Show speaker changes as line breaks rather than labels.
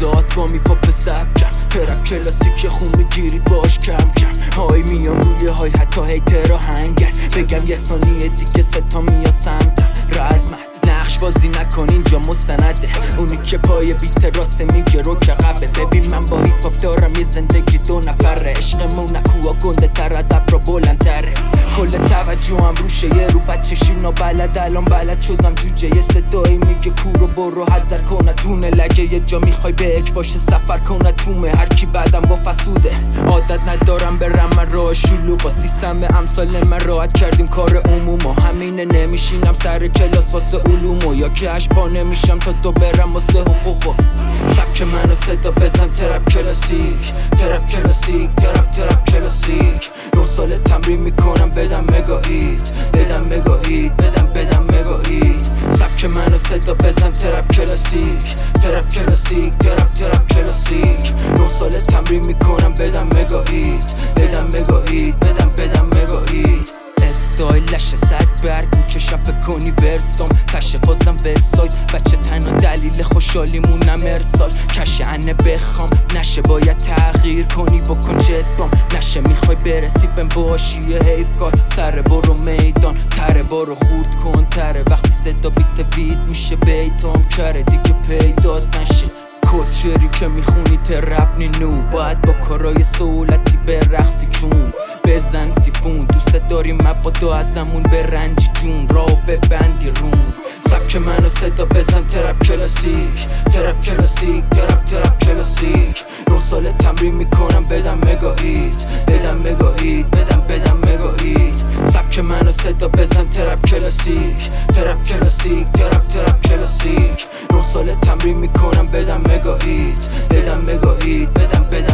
زادگامی پاپ سبکم، ترک کلاسیک خون میگیرید باش کم کم. های میام روی های حتی هیترا هنگر، بگم یه ثانیه دیگه ستا میاد سمتم. ردمن نقش بازی نکن اینجا مستنده، اونی که پای بیت راست میگه رو که قبه. ببین من با هیپ هاپ دارم یه زندگی دو نفره، عشقمون نکوها گنده تر از ابرا بلندتره. کل توجهم روشه یه رو بچه شینا بلد، الان بلد شدم جوجه یه صدایی میگه کورو برو حذر کنه تونه لگه. یه جا میخوای بهک باشه سفر کنه تومه، هر کی بعدم با فسوده. عادت ندارم برم من راه شلوغ، با سیستم امثال من راحت کردیم کار عمومو. همینه نمیشینم سر کلاس واسه علومو، یا که اشبا نمیشم تا تو برم واسه حقوقو. سبک منو صدا بزن ترپ کلاسیک، ترپ کلاسیک، ترپ کلاسیک. 9 سال تمرین میکنم بدم مگاهیت، بدم مگاهیت، بدم مگاهیت. سبک منو صدا بزن ترپ کلاسیک، ترپ کلاسیک، ترپ کلاسیک. 9 سال تمرین میکنم بدم مگاهیت، بدم مگاهیت، بدم مگاهیت. استایلش 100 برگ میکشم فکر کنی ورسام، تشه فازم وساید بچه تنها دلیل خوشحالیمونم ارسال. کشه انه بخوام نشه باید تغییر کنی بکن جدبام، نشه میخوای برسی بهم باشی یه حیف کار. سر برو میدان تره برو خورد کن تره، وقتی صدا بیت وید میشه بیتام کره دیگه پیدات نشه. کس شعری که میخونی ترپ نینو، باید با کارای سهولتی برقصی چون بزن سیفون. دوست داریم مبادا ازمون به رنجی جون، راو ببندی رون. سبک منو صدا بزن ترپ کلاسیک، ترپ کلاسیک، ترپ کلاسیک. 9 سال تمرین میکنم بدم مگاهیت، بدم مگاهیت، بدم مگاهیت. سبک منو صدا بزن ترپ کلاسیک، ترپ کلاسیک، ترپ کلاسیک. 9 سال تمرین میکنم بدم مگاهیت، بدم مگاهیت، بدم